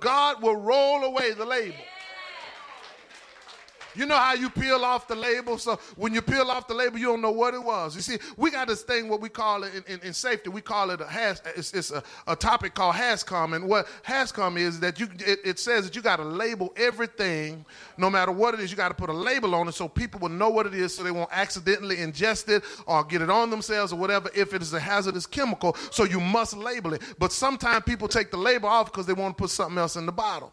God will roll away the label. You know how you peel off the label? So when you peel off the label, you don't know what it was. You see, we got this thing, what we call it in safety, we call it it's a topic called HAZCOM. And what HAZCOM is that it says that you got to label everything, no matter what it is. You got to put a label on it so people will know what it is, so they won't accidentally ingest it or get it on themselves or whatever if it is a hazardous chemical. So you must label it. But sometimes people take the label off because they want to put something else in the bottle.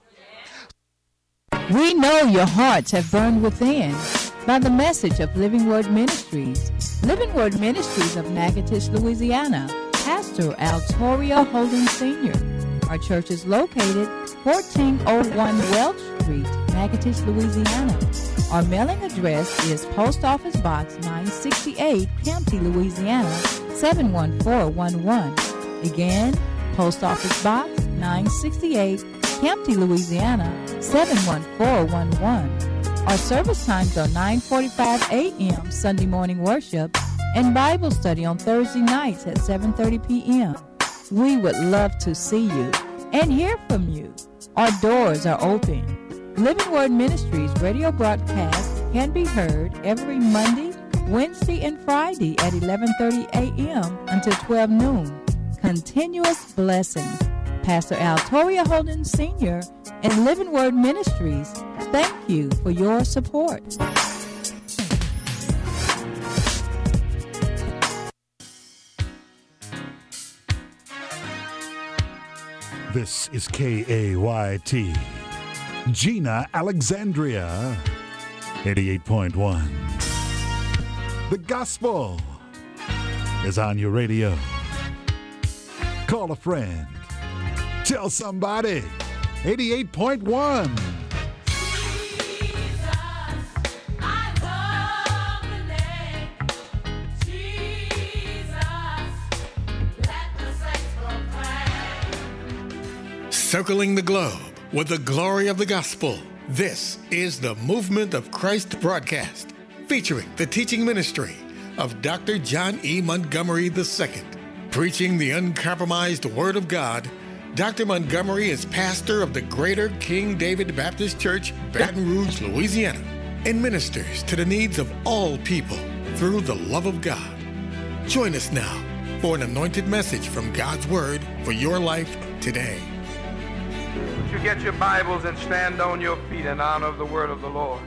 We know your hearts have burned within by the message of Living Word Ministries. Living Word Ministries of Natchitoches, Louisiana. Pastor Altoria Holden Sr. Our church is located 1401 Welch Street, Natchitoches, Louisiana. Our mailing address is Post Office Box 968, Campty, Louisiana 71411. Again, Post Office Box 968, Campty, Louisiana 71411. Our service times are 9:45 a.m. Sunday morning worship and Bible study on Thursday nights at 7:30 p.m. We would love to see you and hear from you. Our doors are open. Living Word Ministries radio broadcast can be heard every Monday, Wednesday, and Friday at 11:30 a.m. until 12 noon. Continuous blessings. Pastor Altoria Holden Sr. and Living Word Ministries, thank you for your support. This is KAYT, Gina Alexandria, 88.1. The gospel is on your radio. Call a friend. Tell somebody. 88.1. Circling the globe with the glory of the gospel. This is the Movement of Christ broadcast, featuring the teaching ministry of Dr. John E. Montgomery II. Preaching the uncompromised Word of God, Dr. Montgomery is pastor of the Greater King David Baptist Church, Baton Rouge, Louisiana, and ministers to the needs of all people through the love of God. Join us now for an anointed message from God's Word for your life today. Would you get your Bibles and stand on your feet in honor of the Word of the Lord?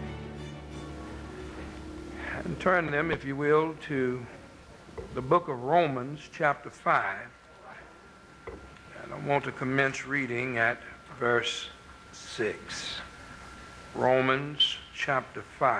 And turn them, if you will, to the book of Romans, chapter 5. And I want to commence reading at verse 6. Romans chapter 5.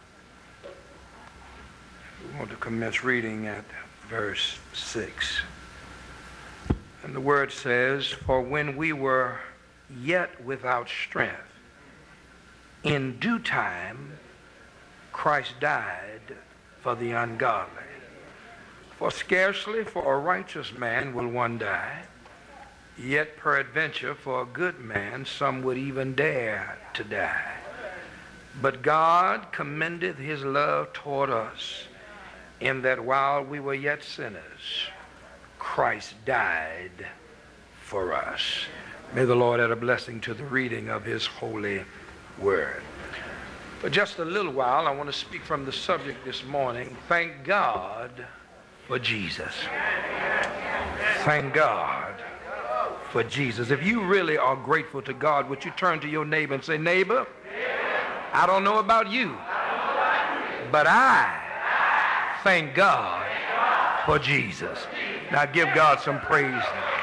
We want to commence reading at verse 6. And the word says, "For when we were yet without strength, in due time Christ died for the ungodly. For scarcely for a righteous man will one die, yet peradventure for a good man some would even dare to die. But God commendeth his love toward us, in that while we were yet sinners, Christ died for us." May the Lord add a blessing to the reading of his holy word. For just a little while, I want to speak from the subject this morning. Thank God for Jesus. Thank God for Jesus. If you really are grateful to God, would you turn to your neighbor and say, "Neighbor, I don't know about you, but I thank God for Jesus." Now give God some praise.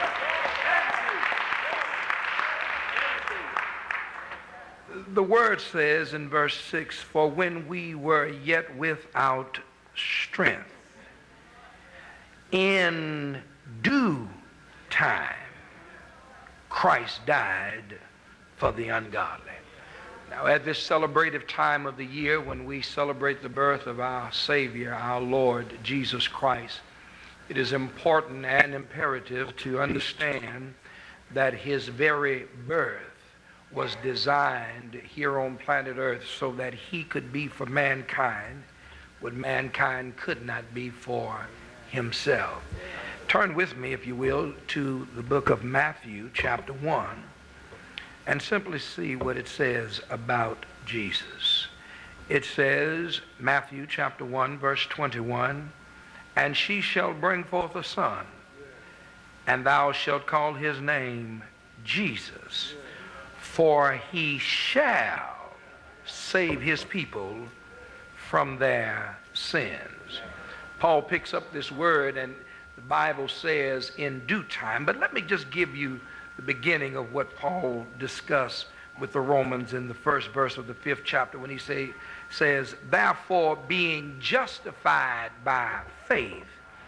The word says in verse 6, "For when we were yet without strength, in due time, Christ died for the ungodly." Now, at this celebrative time of the year when we celebrate the birth of our Savior, our Lord Jesus Christ, it is important and imperative to understand that his very birth was designed here on planet Earth so that he could be for mankind what mankind could not be for himself. Turn with me, if you will, to the book of Matthew, chapter 1. and simply see what it says about Jesus. It says, Matthew chapter 1, verse 21, and she shall bring forth a son, and thou shalt call his name Jesus, for he shall save his people from their sins. Paul picks up this word, and the Bible says in due time. But let me just give you the beginning of what Paul discussed with the Romans in the first verse of the 5th chapter, when he says, therefore, being justified by faith,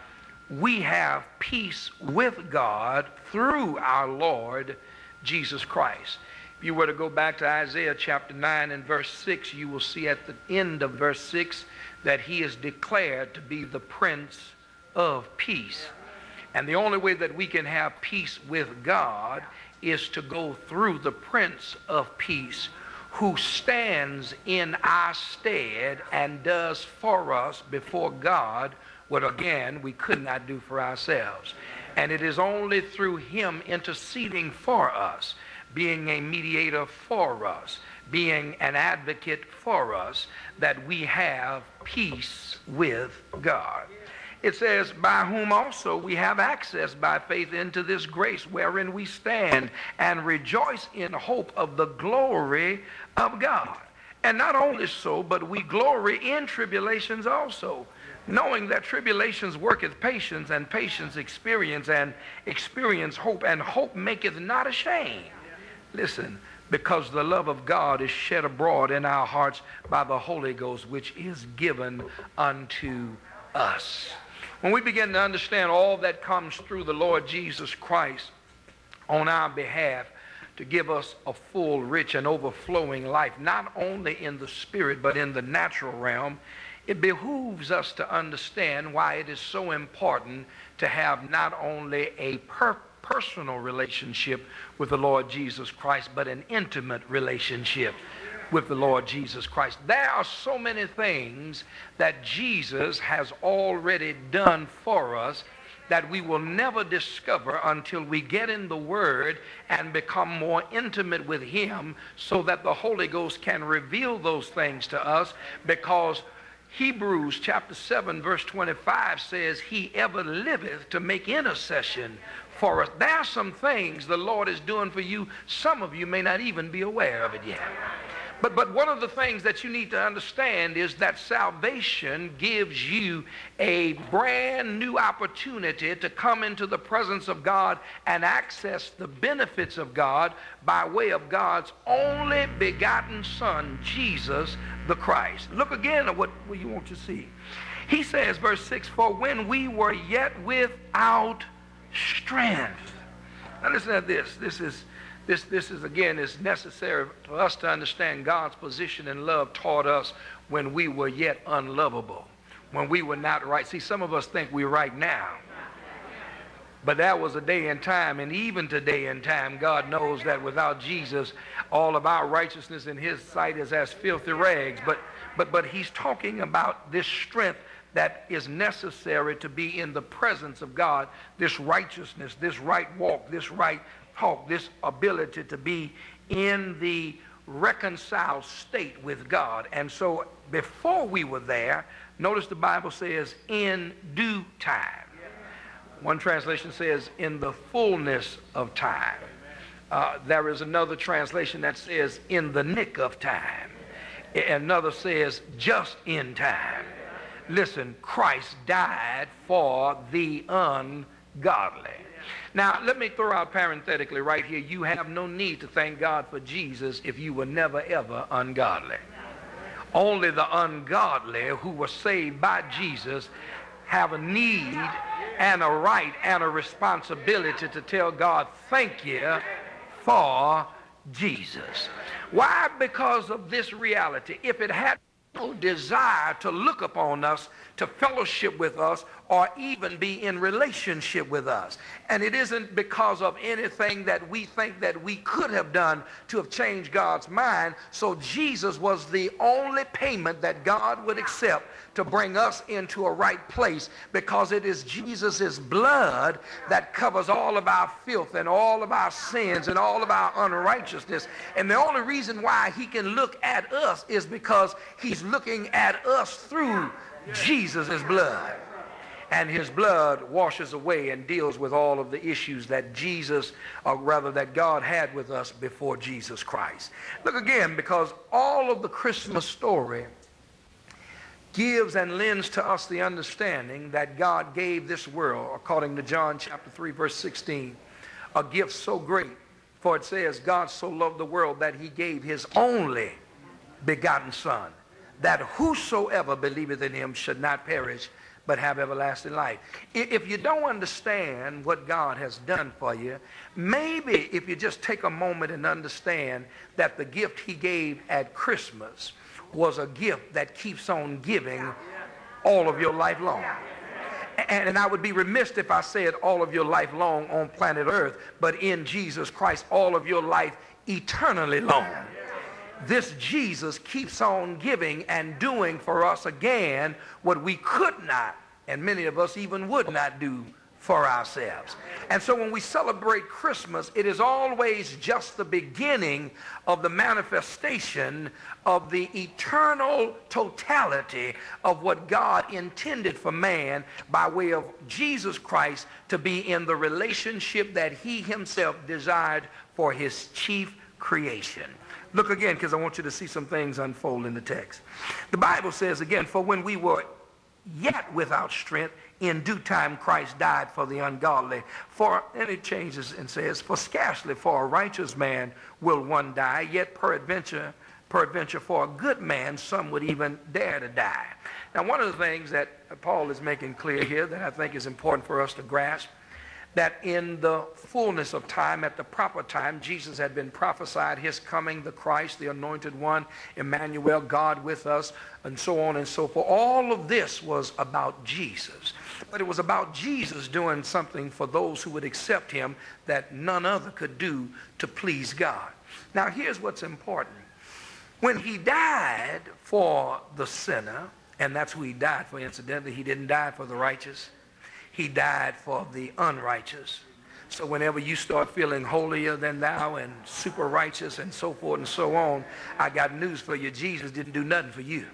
we have peace with God through our Lord Jesus Christ. If you were to go back to Isaiah chapter 9 and verse 6, you will see at the end of verse 6 that he is declared to be the Prince of Peace. And the only way that we can have peace with God is to go through the Prince of Peace, who stands in our stead and does for us before God what, again, we could not do for ourselves. And it is only through him interceding for us, being a mediator for us, being an advocate for us, that we have peace with God. It says, by whom also we have access by faith into this grace wherein we stand and rejoice in hope of the glory of God. And not only so, but we glory in tribulations also, knowing that tribulations worketh patience, and patience experience, and experience hope, and hope maketh not ashamed. Listen, because the love of God is shed abroad in our hearts by the Holy Ghost, which is given unto us. When we begin to understand all that comes through the Lord Jesus Christ on our behalf to give us a full, rich, and overflowing life, not only in the spirit but in the natural realm, it behooves us to understand why it is so important to have not only a personal relationship with the Lord Jesus Christ, but an intimate relationship with the Lord Jesus Christ. There are so many things that Jesus has already done for us that we will never discover until we get in the Word and become more intimate with him, so that the Holy Ghost can reveal those things to us, because Hebrews chapter 7 verse 25 says, he ever liveth to make intercession for us. There are some things the Lord is doing for you. Some of you may not even be aware of it yet. But one of the things that you need to understand is that salvation gives you a brand new opportunity to come into the presence of God and access the benefits of God by way of God's only begotten Son, Jesus the Christ. Look again at what you want to see. He says, verse 6, for when we were yet without strength. Now listen to this. This is again, is necessary for us to understand God's position in love toward us when we were yet unlovable, when we were not right. See, some of us think we're right now, but that was a day and time, and even today and time, God knows that without Jesus, all of our righteousness in his sight is as filthy rags. But he's talking about this strength that is necessary to be in the presence of God, this righteousness, this right walk, this right talk, this ability to be in the reconciled state with God. And so before we were there, notice the Bible says in due time. One translation says in the fullness of time. There is another translation that says in the nick of time. Another says just in time. Listen, Christ died for the ungodly. Now, let me throw out parenthetically right here, you have no need to thank God for Jesus if you were never, ever ungodly. Only the ungodly who were saved by Jesus have a need and a right and a responsibility to tell God, thank you for Jesus. Why? Because of this reality. If it had no desire to look upon us, to fellowship with us, or even be in relationship with us. And it isn't because of anything that we think that we could have done to have changed God's mind. So Jesus was the only payment that God would accept to bring us into a right place, because it is Jesus' blood that covers all of our filth and all of our sins and all of our unrighteousness. And the only reason why he can look at us is because he's looking at us through Jesus' blood. And his blood washes away and deals with all of the issues that Jesus, or rather that God had with us before Jesus Christ. Look again, because all of the Christmas story gives and lends to us the understanding that God gave this world, according to John chapter 3, verse 16, a gift so great. For it says, God so loved the world that he gave his only begotten Son, that whosoever believeth in him should not perish, but have everlasting life. If you don't understand what God has done for you, maybe if you just take a moment and understand that the gift he gave at Christmas was a gift that keeps on giving all of your life long. And I would be remiss if I said all of your life long on planet Earth, but in Jesus Christ, all of your life eternally long. This Jesus keeps on giving and doing for us again what we could not, and many of us even would not do for ourselves. And so when we celebrate Christmas, it is always just the beginning of the manifestation of the eternal totality of what God intended for man by way of Jesus Christ to be in the relationship that he himself desired for his chief creation. Look again, because I want you to see some things unfold in the text. The Bible says again, for when we were yet without strength, in due time Christ died for the ungodly. For, and it changes and says, for scarcely for a righteous man will one die, yet peradventure for a good man some would even dare to die. Now, one of the things that Paul is making clear here that I think is important for us to grasp, that in the fullness of time, at the proper time, Jesus had been prophesied, his coming, the Christ, the anointed one, Emmanuel, God with us, and so on and so forth. All of this was about Jesus. But it was about Jesus doing something for those who would accept him that none other could do to please God. Now, here's what's important. When he died for the sinner, and that's who he died for, incidentally, he didn't die for the righteous. He died for the unrighteous. So whenever you start feeling holier than thou and super righteous and so forth and so on, I got news for you. Jesus didn't do nothing for you.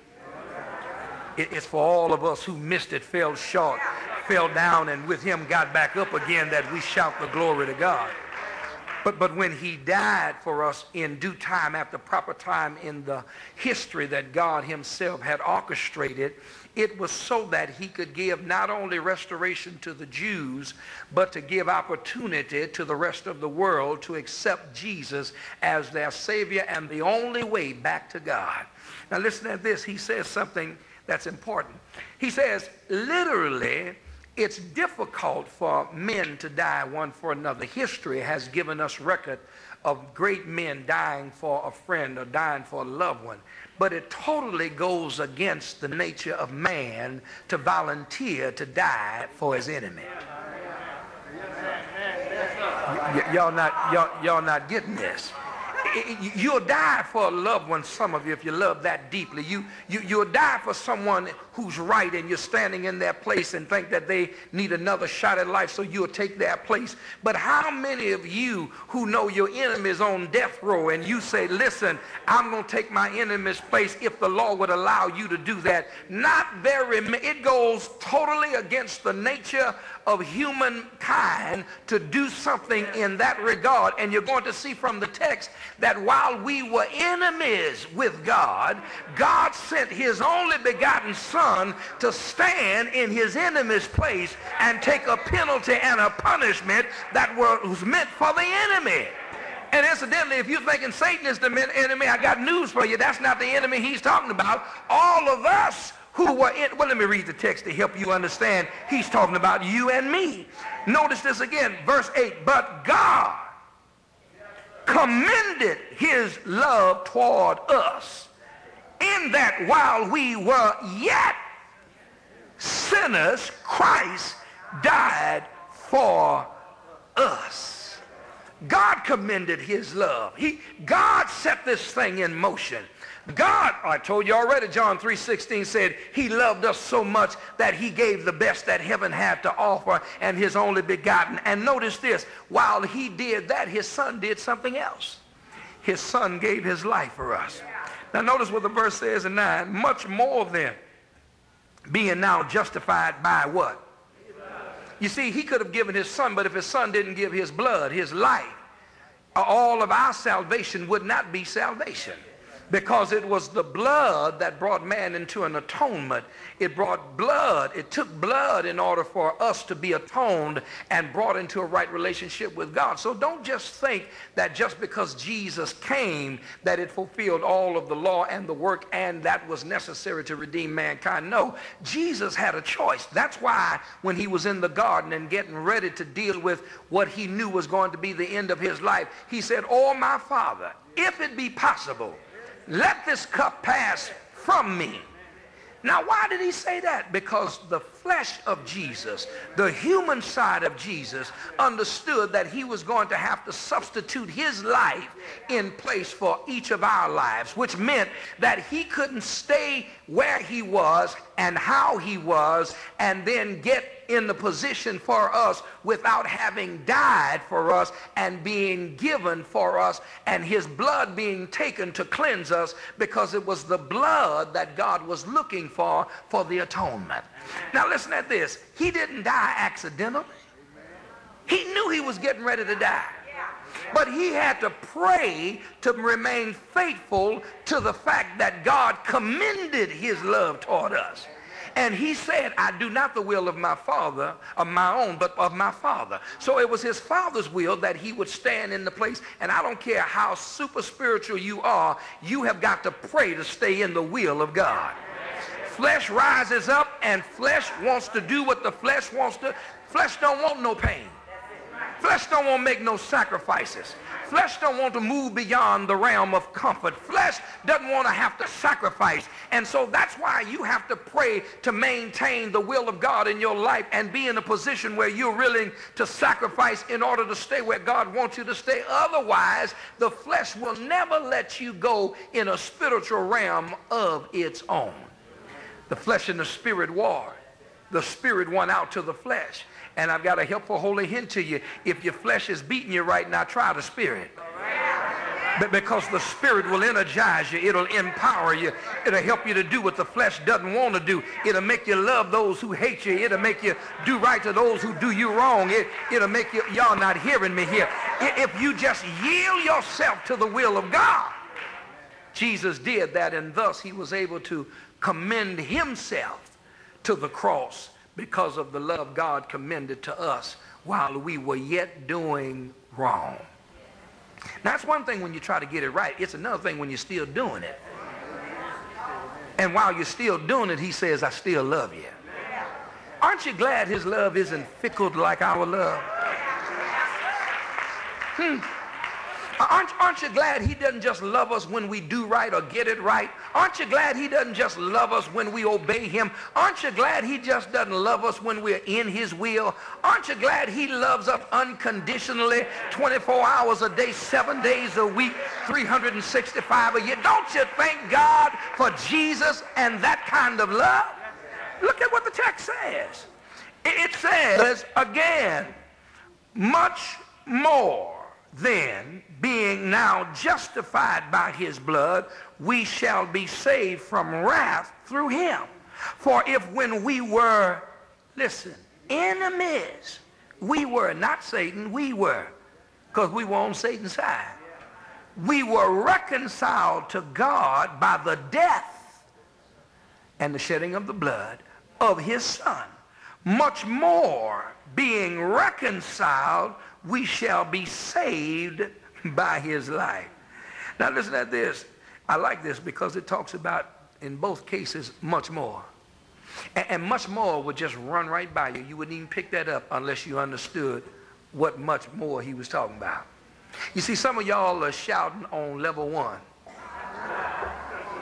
It's for all of us who missed it, fell short, fell down, and with him got back up again, that we shout the glory to God. But when he died for us in due time, at the proper time in the history that God himself had orchestrated, it was so that he could give not only restoration to the Jews, but to give opportunity to the rest of the world to accept Jesus as their Savior and the only way back to God. Now listen to this. He says something that's important. He says, literally, it's difficult for men to die one for another. History has given us record of great men dying for a friend or dying for a loved one. But it totally goes against the nature of man to volunteer to die for his enemy. Y'all not getting this. You'll die for a loved one, some of you, if you love that deeply. You'll die for someone who's right and you're standing in their place and think that they need another shot at life, so you'll take their place. But how many of you who know your enemy is on death row and you say, listen, I'm going to take my enemy's place if the law would allow you to do that? Not very many. It goes totally against the nature of humankind to do something in that regard. And you're going to see from the text that while we were enemies with God, God sent his only begotten Son to stand in his enemy's place and take a penalty and a punishment that was meant for the enemy. And incidentally, if you're thinking Satan is the enemy, I got news for you. That's not the enemy he's talking about. All of us who were in, well, let me read the text to help you understand. He's talking about you and me. Notice this again, verse 8. But God commended his love toward us in that while we were yet sinners, Christ died for us. God commended his love. God set this thing in motion. God, I told you already, John 3:16 said he loved us so much that he gave the best that heaven had to offer, and his only begotten. And notice this, while he did that, his son did something else. His son gave his life for us. Now notice what the verse says in 9. Much more then, being now justified by what? You see, he could have given his son, but if his son didn't give his blood, his life, all of our salvation would not be salvation. Because it was the blood that brought man into an atonement. It brought blood. It took blood in order for us to be atoned and brought into a right relationship with God. So don't just think that just because Jesus came that it fulfilled all of the law and the work and that was necessary to redeem mankind. No, Jesus had a choice. That's why when he was in the garden and getting ready to deal with what he knew was going to be the end of his life, he said, "Oh, my Father, if it be possible, let this cup pass from me." Now, why did he say that? Because the flesh of Jesus, the human side of Jesus, understood that he was going to have to substitute his life in place for each of our lives, which meant that he couldn't stay where he was and how he was and then get in the position for us without having died for us and being given for us and his blood being taken to cleanse us, because it was the blood that God was looking for the atonement. Now listen at this. He didn't die accidentally. He knew he was getting ready to die. But he had to pray to remain faithful to the fact that God commended his love toward us. And he said, "I do not the will of my Father, of my own, but of my Father." So it was his Father's will that he would stand in the place. And I don't care how super spiritual you are, you have got to pray to stay in the will of God. Flesh rises up and flesh wants to do what the flesh wants to. Flesh don't want no pain. Flesh don't want to make no sacrifices. Flesh don't want to move beyond the realm of comfort. Flesh doesn't want to have to sacrifice. And so that's why you have to pray to maintain the will of God in your life and be in a position where you're willing to sacrifice in order to stay where God wants you to stay. Otherwise, the flesh will never let you go in a spiritual realm of its own. The flesh and the spirit war. The spirit won out to the flesh. And I've got a helpful holy hint to you. If your flesh is beating you right now, try the spirit. But because the spirit will energize you, it'll empower you, it'll help you to do what the flesh doesn't want to do. It'll make you love those who hate you. It'll make you do right to those who do you wrong. It'll make you, y'all not hearing me here. If you just yield yourself to the will of God. Jesus did that, and thus he was able to commend himself to the cross because of the love God commended to us while we were yet doing wrong. Now, that's one thing when you try to get it right. It's another thing when you're still doing it. And while you're still doing it, he says, "I still love you." Aren't you glad his love isn't fickle like our love? Aren't you glad he doesn't just love us when we do right or get it right? Aren't you glad he doesn't just love us when we obey him? Aren't you glad he just doesn't love us when we're in his will? Aren't you glad he loves us unconditionally 24 hours a day, 7 days a week, 365 a year? Don't you thank God for Jesus and that kind of love? Look at what the text says. It says, again, much more then, being now justified by his blood, we shall be saved from wrath through him. For if when we were, listen, enemies, we were, not Satan, we were, because we were on Satan's side. We were reconciled to God by the death and the shedding of the blood of his son. Much more, being reconciled, we shall be saved by his life. Now listen at this. I like this because it talks about, in both cases, much more. And much more would just run right by you. You wouldn't even pick that up unless you understood what much more he was talking about. You see, some of y'all are shouting on level 1.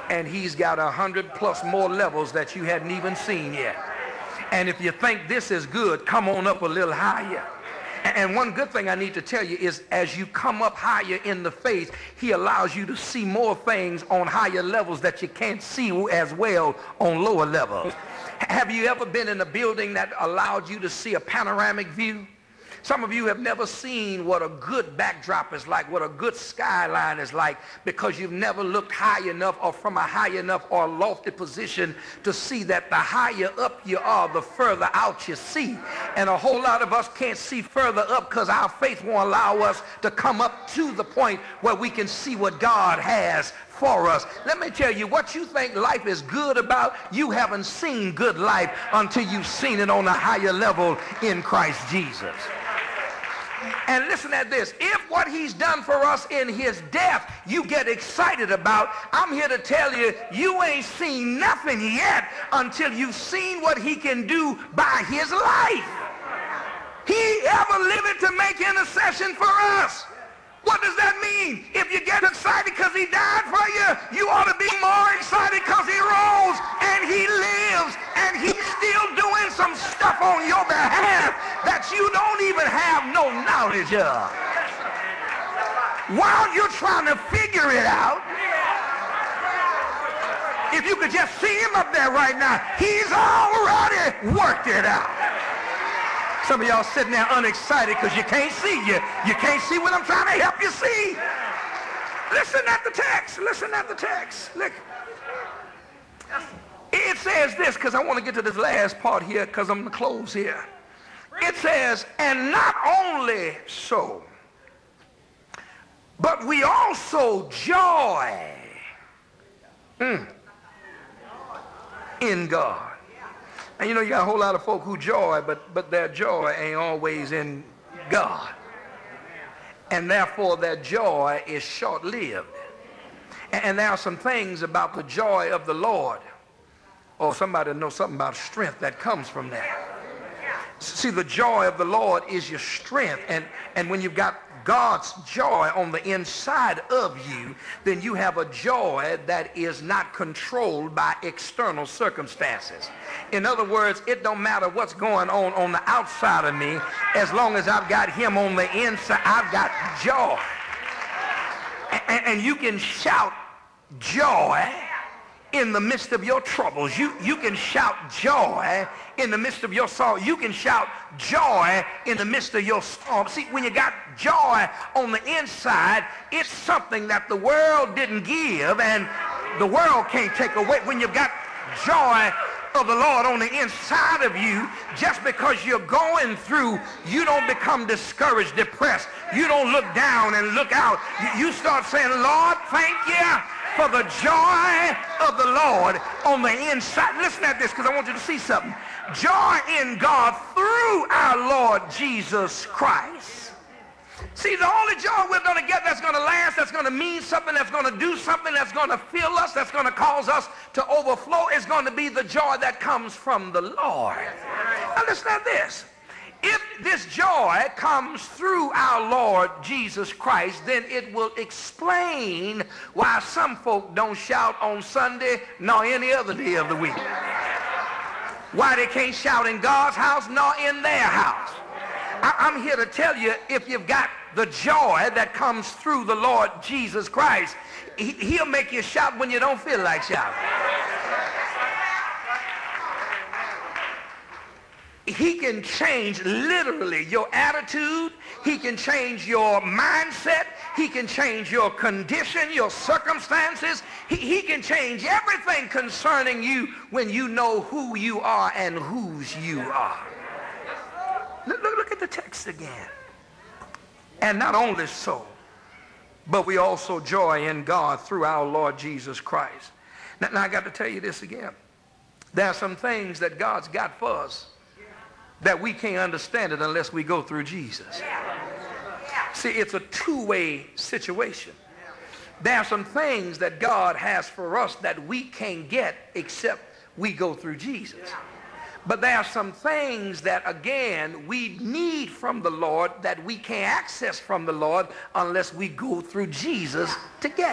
And he's got 100+ more levels that you hadn't even seen yet. And if you think this is good, come on up a little higher. And one good thing I need to tell you is as you come up higher in the faith, he allows you to see more things on higher levels that you can't see as well on lower levels. Have you ever been in a building that allowed you to see a panoramic view? Some of you have never seen what a good backdrop is like, what a good skyline is like, because you've never looked high enough or from a high enough or lofty position to see that the higher up you are, the further out you see. And a whole lot of us can't see further up because our faith won't allow us to come up to the point where we can see what God has for us. Let me tell you, what you think life is good about, you haven't seen good life until you've seen it on a higher level in Christ Jesus. And listen at this. If what he's done for us in his death you get excited about, I'm here to tell you, you ain't seen nothing yet until you've seen what he can do by his life. He ever lived to make intercession for us. What does that mean? If you get excited because he died for you, you ought to be more excited because he rose and he lives and he's still doing some stuff on your behalf that you don't even have no knowledge of. While you're trying to figure it out, if you could just see him up there right now, he's already worked it out. Some of y'all sitting there unexcited because you can't see. You can't see what I'm trying to help you see. Listen at the text. Listen at the text. Look. It says this, because I want to get to this last part here because I'm going to close here. It says, and not only so, but we also joy in God. And you know, you got a whole lot of folk who joy, but their joy ain't always in God. And therefore their joy is short-lived. And there are some things about the joy of the Lord. Or somebody knows something about strength that comes from that. See, the joy of the Lord is your strength. And when you've got God's joy on the inside of you, then you have a joy that is not controlled by external circumstances. In other words, it don't matter what's going on the outside of me. As long as I've got him on the inside, I've got joy. And you can shout joy in the midst of your troubles. You can shout joy in the midst of your sorrow. You can shout joy in the midst of your storm. See, when you got joy on the inside, it's something that the world didn't give and the world can't take away. When you've got joy of the Lord on the inside of you, just because you're going through, you don't become discouraged, depressed. You don't look down and look out. You start saying, Lord, thank you for the joy of the Lord on the inside. Listen at this, because I want you to see something. Joy in God through our Lord Jesus Christ. See, the only joy we're going to get that's going to last, that's going to mean something, that's going to do something, that's going to fill us, that's going to cause us to overflow is going to be the joy that comes from the Lord. Now listen at this. If this joy comes through our Lord Jesus Christ, then it will explain why some folk don't shout on Sunday nor any other day of the week. Why they can't shout in God's house nor in their house. I'm here to tell you, if you've got the joy that comes through the Lord Jesus Christ, he'll make you shout when you don't feel like shouting. He can change literally your attitude. He can change your mindset. He can change your condition, your circumstances. He can change everything concerning you when you know who you are and whose you are. Look at the text again. And not only so, but we also joy in God through our Lord Jesus Christ. Now I got to tell you this again. There are some things that God's got for us that we can't understand it unless we go through Jesus. See, it's a two-way situation. There are some things that God has for us that we can't get except we go through Jesus. But there are some things that, again, we need from the Lord that we can't access from the Lord unless we go through Jesus to get it.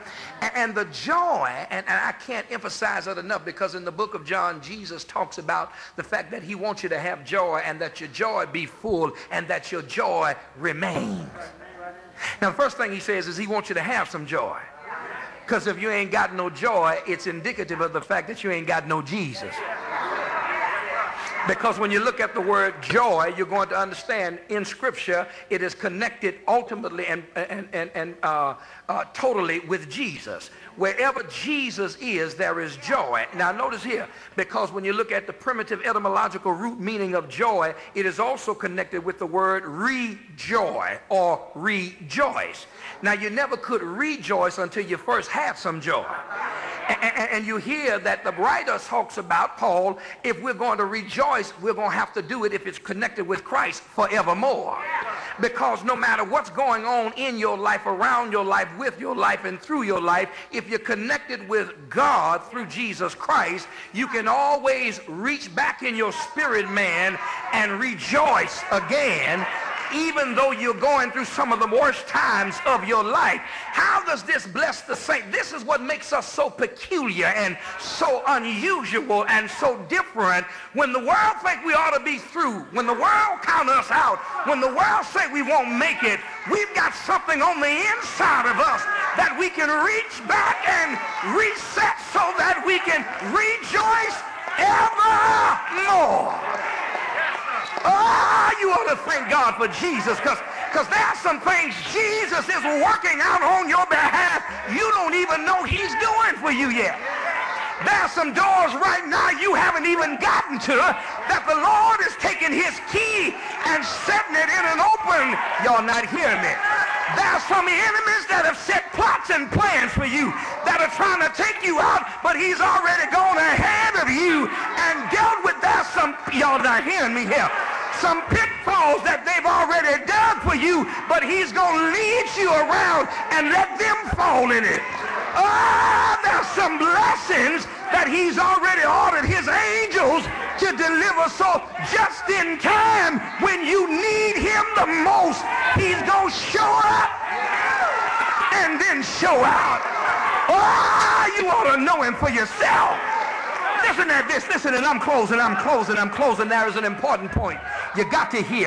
And the joy, and I can't emphasize that enough, because in the book of John, Jesus talks about the fact that he wants you to have joy, and that your joy be full, and that your joy remains. Now, the first thing he says is he wants you to have some joy. Because if you ain't got no joy, it's indicative of the fact that you ain't got no Jesus. Because when you look at the word joy, you're going to understand in Scripture it is connected ultimately and totally with Jesus. Wherever Jesus is, there is joy. Now notice here, because when you look at the primitive etymological root meaning of joy, it is also connected with the word rejoy or rejoice. Now you never could rejoice until you first had some joy. And you hear that the writer talks about, Paul, if we're going to rejoice, we're going to have to do it if it's connected with Christ forevermore. Because no matter what's going on in your life, around your life, with your life, and through your life, if you're connected with God through Jesus Christ, you can always reach back in your spirit man and rejoice again, even though you're going through some of the worst times of your life. How does this bless the saint? This is what makes us so peculiar and so unusual and so different. When the world think we ought to be through, when the world count us out, when the world say we won't make it, we've got something on the inside of us that we can reach back and reset so that we can rejoice evermore. Oh, you ought to thank God for Jesus, because there are some things Jesus is working out on your behalf you don't even know he's doing for you yet. There are some doors right now you haven't even gotten to that the Lord is taking his key and setting it in and open. Y'all not hearing me? There are some enemies that have set plots and plans for you that are trying to take you out, but he's already gone ahead of you and dealt with that. Some, y'all not hearing me here, some pitfalls that they've already dug for you, but he's going to lead you around and let them fall in it. Oh, there's some blessings that he's already ordered his angels to deliver, so just in time when you need him the most, he's going to show up and then show out. Oh, you ought to know him for yourself. Listen at this, listen, and I'm closing. There is an important point. You got to hear.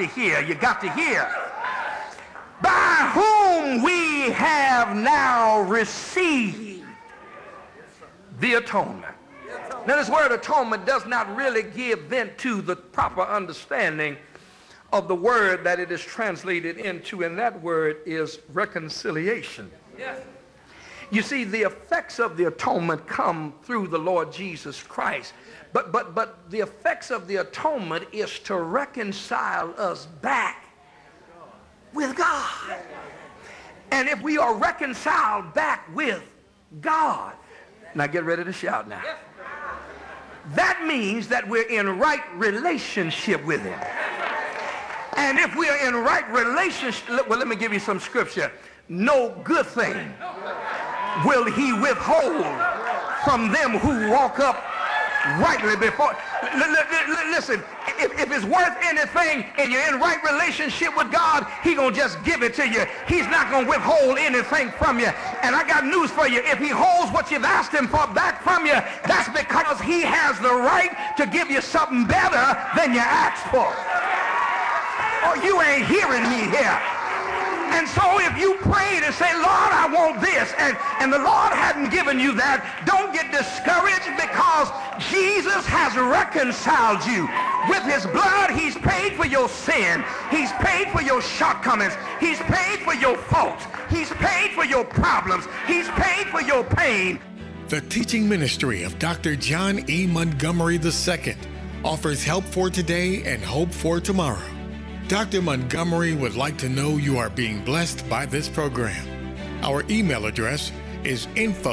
By whom we have now received the atonement. Now this word atonement does not really give vent to the proper understanding of the word that it is translated into, and that word is reconciliation. Yes. You see, the effects of the atonement come through the Lord Jesus Christ. But the effects of the atonement is to reconcile us back with God. And if we are reconciled back with God, now get ready to shout now. That means that we're in right relationship with him. And if we are in right relationship, well, let me give you some scripture. No good thing will he withhold from them who walk up rightly before. Listen, if it's worth anything and you're in right relationship with God, he gonna just give it to you. He's not gonna withhold anything from you. And I got news for you. If he holds what you've asked him for back from you, that's because he has the right to give you something better than you asked for. Oh, you ain't hearing me here. And so if you prayed and say, Lord, I want this, and the Lord hadn't given you that, don't get discouraged, because Jesus has reconciled you. With his blood, he's paid for your sin. He's paid for your shortcomings. He's paid for your faults. He's paid for your problems. He's paid for your pain. The teaching ministry of Dr. John E. Montgomery II offers help for today and hope for tomorrow. Dr. Montgomery would like to know you are being blessed by this program. Our email address is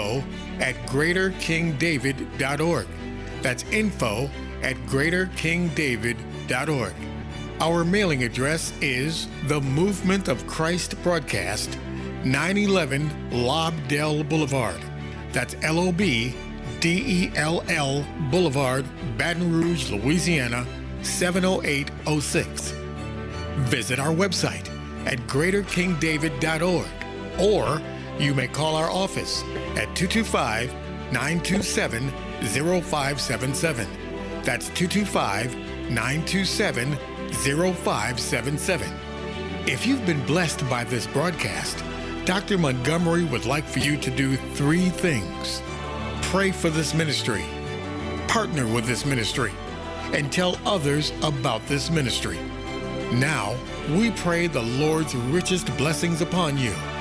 info@greaterkingdavid.org. That's info@greaterkingdavid.org. Our mailing address is The Movement of Christ Broadcast, 911 Lobdell Boulevard. That's LOBDELL Boulevard, Baton Rouge, Louisiana, 70806. Visit our website at greaterkingdavid.org or you may call our office at 225-927-0577. That's 225-927-0577. If you've been blessed by this broadcast, Dr. Montgomery would like for you to do 3 things. Pray for this ministry, partner with this ministry, and tell others about this ministry. Now, we pray the Lord's richest blessings upon you